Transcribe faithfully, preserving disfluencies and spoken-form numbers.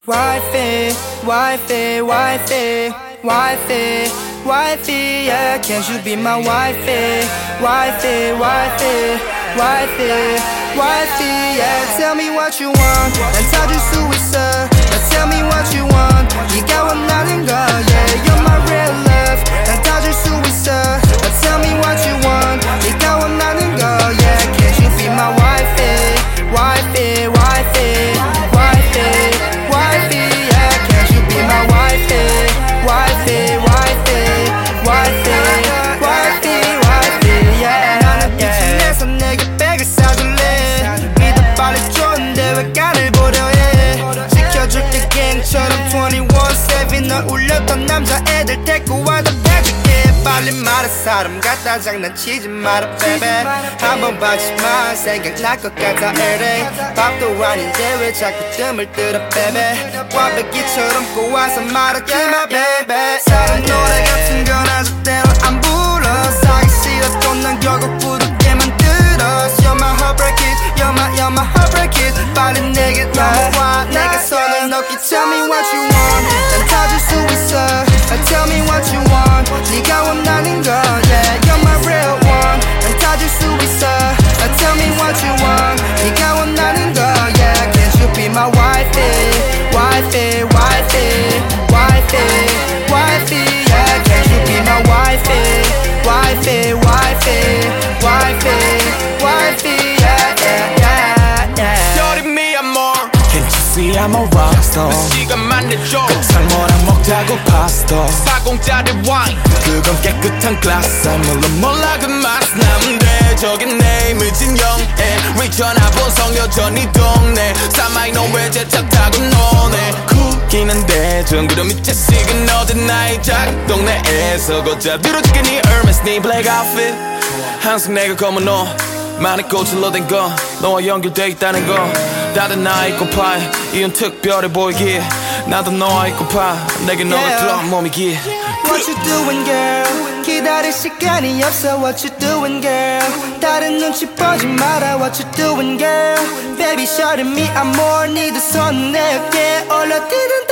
Wifey, wifey, wifey, wifey, wifey, yeah. Can't you be my wifey, wifey, wifey, wifey, wifey, yeah. Tell me what you want, 난 찾을 수 있어. Now tell me what you want, 네가 원하는 거, yeah. You're my real love, 난 찾을 수 있어. Now tell me what you want, 네가 원하는 거, yeah. Can't you be my wifey, wifey, wifey, wifey, wifey, yeah. Can't you be my wifey, wifey, wifey, wifey, wifey, wifey, yeah. 나는 빛이 내서 내게 백을 사줄래. 믿어 빨리 좋은데 왜 간을 보려 해. 지켜줄게 갱처럼 이십일 세븐 널 울렸던 남자애들 데리고 와도 해줄게. 빨리 말해 사람 같다 장난치지 마라 baby. 한번 봐주마 생각날 것 같아 everyday. 밥도 아닌데 왜 자꾸 뜸을 들어 baby. 완벽이처럼 꼬아서 말하지 마 baby. 사랑 노래 같은 건 아주 때로 안 불러. 사기 싫어도 난 결국 부르게 만들어. You're my heartbreak kid, you're my, you're my heartbreak kid. 빨리 내게 넘어와 내게 손을 넣기. Tell me what you want, 난 찾을 수 있어. Tell me what you want, 네가 원하는 거, yeah. You're my real one, 난 찾을 수 있어. Tell me what you want, 네가 원하는 거, yeah. Can't you be my wifey, wifey, wifey, wifey, wifey, yeah. Can't you be my wifey, wifey, wifey, wifey, wifey, yeah, yeah, yeah, yeah. Shorty me amor, Can't you see I'm a rockstar. 시간만 내줘. 상모랑 먹자고 파스타. 사공짜리 와인 그건 깨끗한 glass. 물론 몰라 그 맛. 남대적인 내 늦은 영애. 리천아 본성 여전히 동네. 사마이 너왜 제차 타고 노네. 쿠기는데 정그럼 밑에 식은 어딘 나의 작동네에서 걷자 들어줄게 네 Hermes 네 black outfit. 항상 내가 검은 옷 많이 꽃을로 된 거 너와 연결돼 있다는 거. 다들 나 있고 파 이건 특별해 보이기에 나도 너와 있고 파 내게 너가 Yeah. 들어 몸이기에. What you doing girl, 기다릴 시간이 없어. What you doing girl, 다른 눈치 보지 마라. What you doing girl, baby shorty me I'm more. 네 두 손 내 어깨에 올려디든